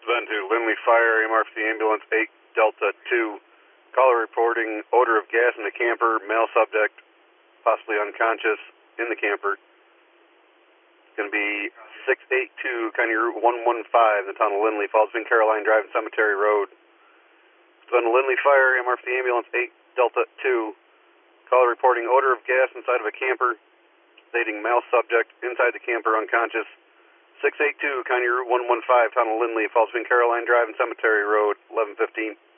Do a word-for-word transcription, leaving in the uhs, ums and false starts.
Ben to Lindley Fire, M R F C Ambulance eight Delta two. Caller reporting odor of gas in the camper, male subject, possibly unconscious, in the camper. It's going to be six eight two, County Route one one five, in the town of Lindley, Falls Bend, Caroline Drive, and Cemetery Road. It's been Lindley Fire, M R F C Ambulance eight Delta two. Caller reporting odor of gas inside of a camper, stating male subject, inside the camper, unconscious. six eight two, County Route one one five, town of Lindley, Falls Bend, Caroline Drive, and Cemetery Road, eleven fifteen.